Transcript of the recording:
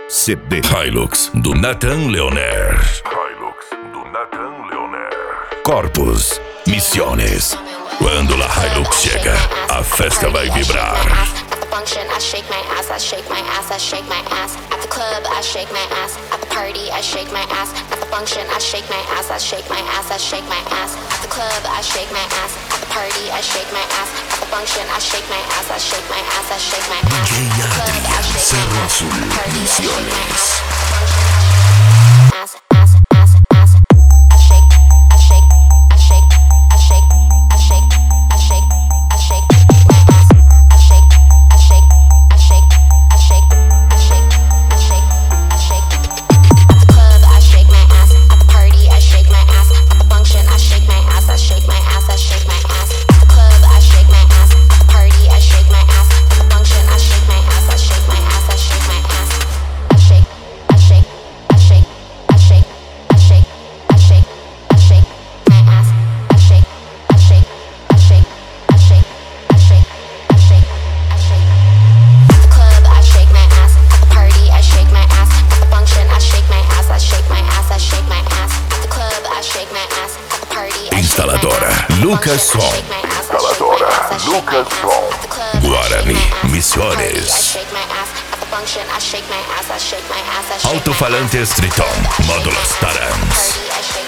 CD Hilux do Nathan Leoner. Corpus, Missões. Quando a Hilux chega, a festa vai vibrar. Function, I shake my ass, I shake my ass, I shake my ass. At the club, I shake my ass. At the party, I shake my ass. At the function, I shake my ass, I shake my ass, I shake my ass. At the club, I shake my ass. At the party, I shake my ass. At the function, I shake my ass, I shake my ass, I shake my ass. At the club, I shake my ass. At the party, I shake my ass. Ass, ass, ass, ass. I shake, I shake, I shake, I shake, I shake, I shake, I shake my ass. I shake, I shake, I shake, I shake, I shake, I shake, I shake. At the club, I shake my ass. At the party, I shake my ass. At the function, I shake my ass. I shake my ass. I shake my ass. At the club, I shake my ass. At the party, I shake my ass. At the function, I shake my ass. I shake my ass. I shake my ass. I shake, I shake, I shake, I shake, I shake, I shake, I shake my ass. I shake, I shake, I shake, I shake, I shake, I shake, I shake. At the club, I shake my ass. At the party, I shake my ass. At the function, I shake my ass. I shake my ass. I shake my ass. At the club, I shake my ass. At the party, I shake my ass. Instaladora Lucas Som. Instaladora Lucas Som. Guarani, Missões. Alto-falantes Triton, módulos Tarans.